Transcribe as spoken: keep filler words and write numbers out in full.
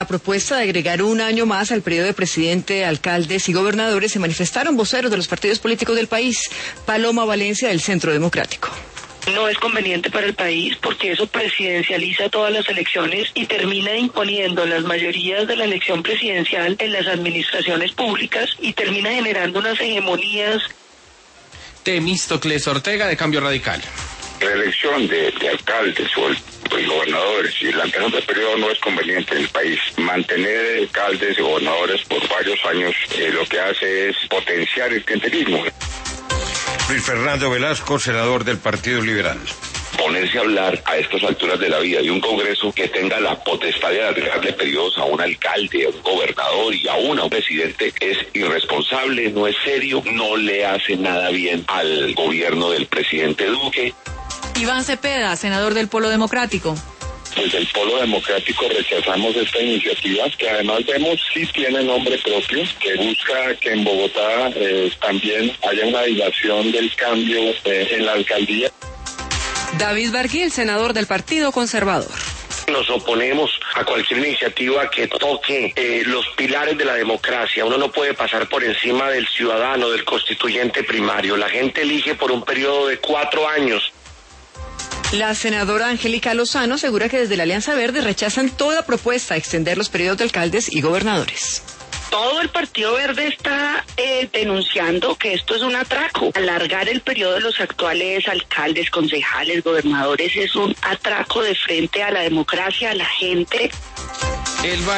La propuesta de agregar un año más al periodo de presidente, alcaldes y gobernadores se manifestaron voceros de los partidos políticos del país. Paloma Valencia, del Centro Democrático. No es conveniente para el país porque eso presidencializa todas las elecciones y termina imponiendo las mayorías de la elección presidencial en las administraciones públicas y termina generando unas hegemonías. Temístocles Ortega, de Cambio Radical. La elección de, de alcaldes o el y gobernadores y el ampliación del periodo no es conveniente en el país. Mantener alcaldes y gobernadores por varios años eh, lo que hace es potenciar el clientelismo. Luis Fernando Velasco, senador del Partido Liberal. Ponerse a hablar a estas alturas de la vida de un Congreso que tenga la potestad de agregarle periodos a un alcalde, a un gobernador y aún a un presidente es irresponsable, no es serio, no le hace nada bien al gobierno del presidente Duque. Iván Cepeda, senador del Polo Democrático. Desde el Polo Democrático rechazamos esta iniciativa, que además vemos sí tiene nombre propio, que busca que en Bogotá eh, también haya una dilación del cambio eh, en la alcaldía. David Barguil, senador del Partido Conservador. Nos oponemos a cualquier iniciativa que toque eh, los pilares de la democracia. Uno no puede pasar por encima del ciudadano, del constituyente primario. La gente elige por un periodo de cuatro años. La senadora Angélica Lozano asegura que desde la Alianza Verde rechazan toda propuesta a extender los periodos de alcaldes y gobernadores. Todo el Partido Verde está eh, denunciando que esto es un atraco. Alargar el periodo de los actuales alcaldes, concejales, gobernadores es un atraco de frente a la democracia, a la gente. El